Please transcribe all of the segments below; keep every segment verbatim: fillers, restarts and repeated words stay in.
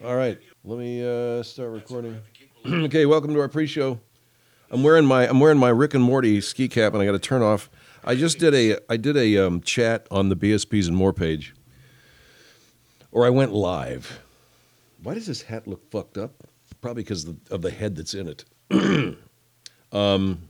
All right, let me uh, start recording. Okay, welcome to our pre-show. I'm wearing my I'm wearing my Rick and Morty ski cap, and I got to turn off. I just did a I did a um, chat on the B S Ps and More page, or I went live. Why does this hat look fucked up? Probably because of the, of the head that's in it. um,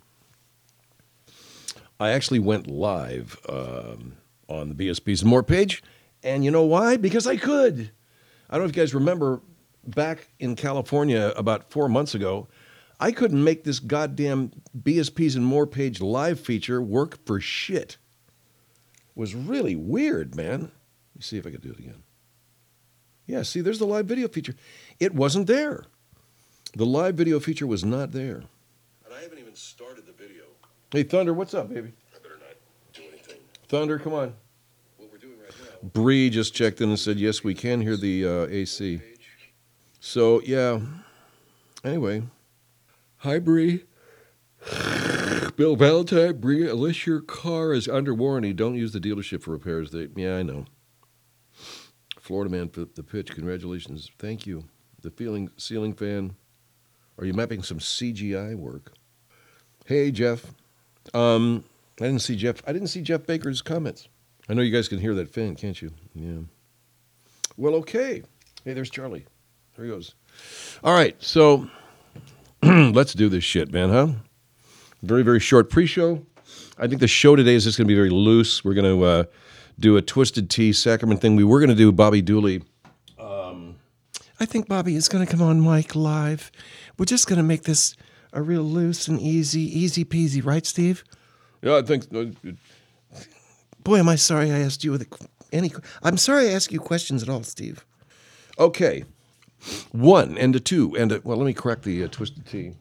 I actually went live um, on the B S Ps and More page, and you know why? Because I could. I don't know if you guys remember back in California about four months ago, I couldn't make this goddamn B S Ps and More page live feature work for shit. It was really weird, man. Let me see if I can do it again. Yeah, see, there's the live video feature. It wasn't there. The live video feature was not there. And I haven't even started the video. Hey, Thunder, what's up, baby? I better not do anything. Thunder, come on. What we're doing right now. Bree just checked in and said, yes, we can hear the uh, A C. So, yeah. Anyway. Hi, Bree. Bill Valentine, Bree, unless your car is under warranty, don't use the dealership for repairs. They, yeah, I know. Florida man for the pitch. Congratulations. Thank you. The feeling ceiling fan. Are you mapping some C G I work? Hey, Jeff. Um, I didn't see Jeff. I didn't see Jeff Baker's comments. I know you guys can hear that fan, can't you? Yeah. Well, okay. Hey, there's Charlie. There he goes. All right, so let's do this shit, man, huh? Very, very short pre-show. I think the show today is just going to be very loose. We're going to uh, do a Twisted Tea Sacrament thing. We were going to do Bobby Dooley. Um, I think Bobby is going to come on mic live. We're just going to make this a real loose and easy, easy peasy, right, Steve? Yeah, I think. Uh, Boy, am I sorry I asked you any. I'm sorry I ask you questions at all, Steve. Okay. One and a two and a, well, let me correct the uh, Twisted Tea.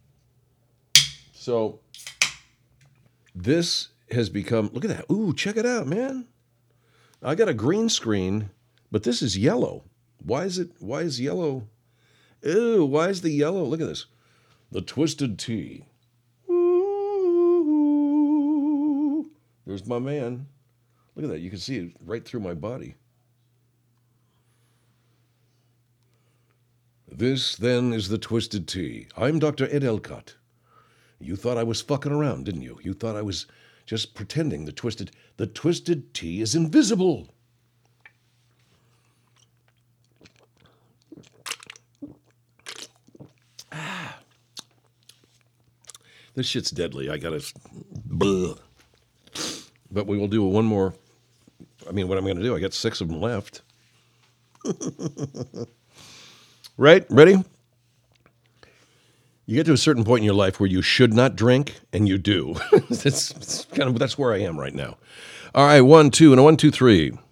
So this has become, look at that. Ooh, check it out, man. I got a green screen, but this is yellow. Why is it, why is yellow? Ew, why is the yellow? Look at this. The Twisted Tea. Ooh, there's my man. Look at that. You can see it right through my body. This, then, is the Twisted Tea. I'm Doctor Ed Elcott. You thought I was fucking around, didn't you? You thought I was just pretending the Twisted... The Twisted Tea is invisible. Ah. This shit's deadly. I gotta... Bleh. But we will do one more... I mean, what I'm going to do, I got six of them left. Right? Ready? You get to a certain point in your life where you should not drink, and you do. that's, that's kind of that's where I am right now. All right, one, two, and a one, two, three.